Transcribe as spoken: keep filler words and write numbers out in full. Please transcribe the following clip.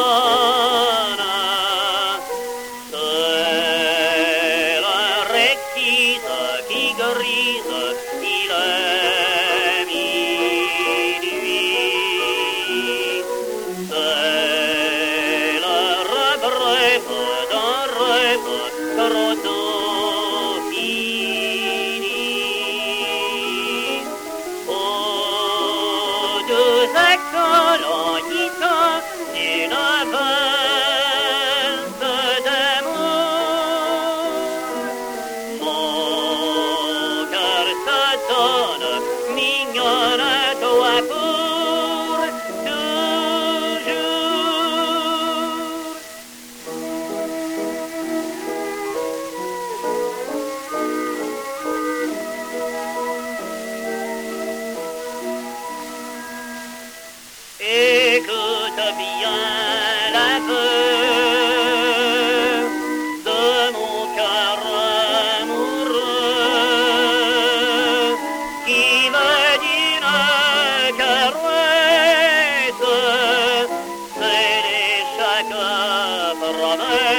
C'est la réquise qui grise, il est minuit. C'est le rêve d'un rêve trop fini. Aux écolonites d'une valse d'amour, mon cœur se donne mignonne à toi pour toujours. Écoute bien l'aveu de mon cœur amoureux qui me dit une carouette, c'est les chaque promesse.